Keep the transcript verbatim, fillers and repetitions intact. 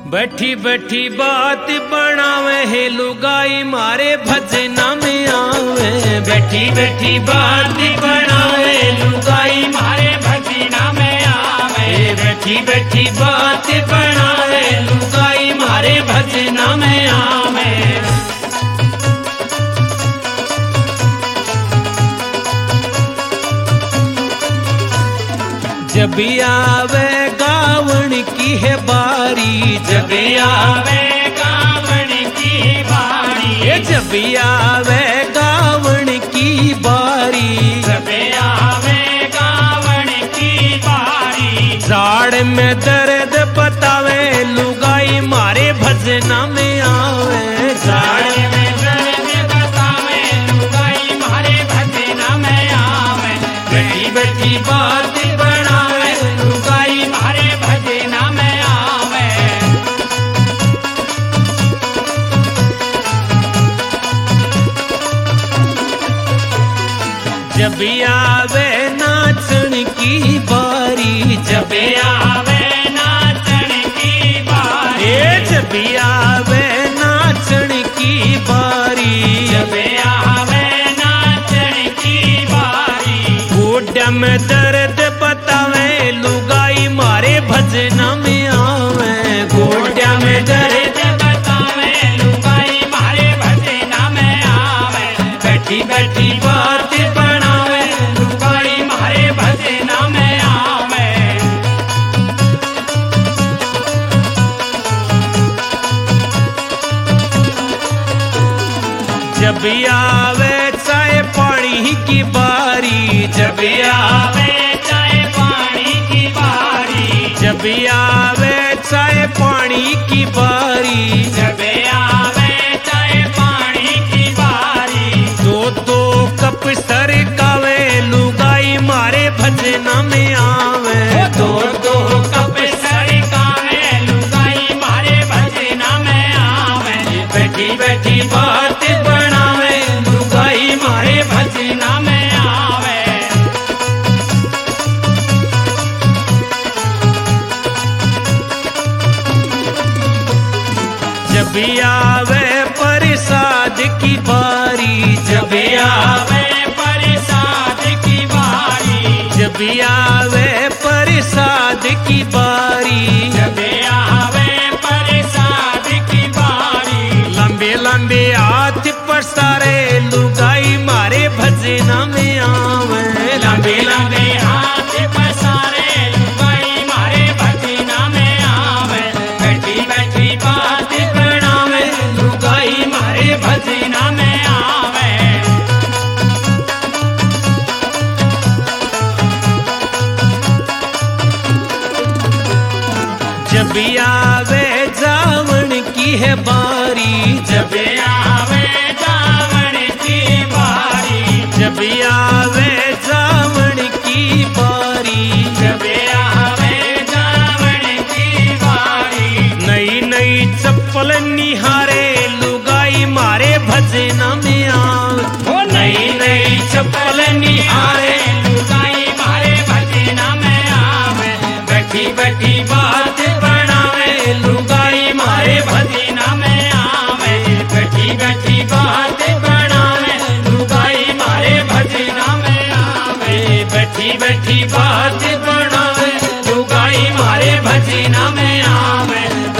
बैठी बैठी बात बनावे है लुगाई मारे भजना में आवे। बैठी बैठी बात बनावे लुगाई मारे भजना में आवे। बैठी बैठी बात बनावे लुगाई मारे भजना में आवे। जब आवे गावण की है बारी, जब आवे गावण की बारी, जब आवे गावण की बारी, जब आवे गावण की बारी। जाड़ में दर्द बतावे लुगाई मारे भजना में आवे। जाड़ में दर्द बतावे लुगाई मारे भजना में आवे। बैठी बैठी बात जब आवे नाचन की बारी, जब आवे नाचन की बारी, जब आवे नाचन की बारी, जब आवे नाचन की बारी। गोड्या में दर्द बतावे लुगाई मारे भजना में आवे। गोड्या में दर्द बतावे लुगाई मारे भजना में आवे। बैठी बैठी बात जब आवे चाय पानी की बारी, जब आवे चाय पानी की बारी, जब आवे चाय पानी की बारी, जब आवे चाय पानी की बारी। दो दो कप सरकावे लुगाई मारे भजना में आवे। दो दो कप सरकावे लुगाई मारे भजना में आवे। बैठी बैठी बात भजना में आवे। जब आवे प्रसाद की बारी, जब आवे प्रसाद की बारी, जब आवे प्रसाद की बारी, जब आवे प्रसाद की बारी। लंबे लंबे हाथ पसारे लुगाई मारे भजना में आवे। लंबे लंबे हाथ पसारे लुगाई मारे भजना में आवे। बैठी बैठी बात बनावे लुगाई मारे भजना में आवे। जब आवे जावण की है बारी, जब आवे जावण की बारी, जब आवे जावण की बारी, जब आवे जावण की बारी। नई नई चप्पल निहारे लुगाई मारे भजना में आवे। ओ नई नई चप्पल निहारे लुगाई मारे भजना में आवे। बैठी बैठी बात बनावे लुगाई मारे भजना में आवे। बैठी बैठी बात बनावे लुगाई मारे भजना में आवे। बैठी बैठी बात बनावे लुगाई मारे भजना में आवे।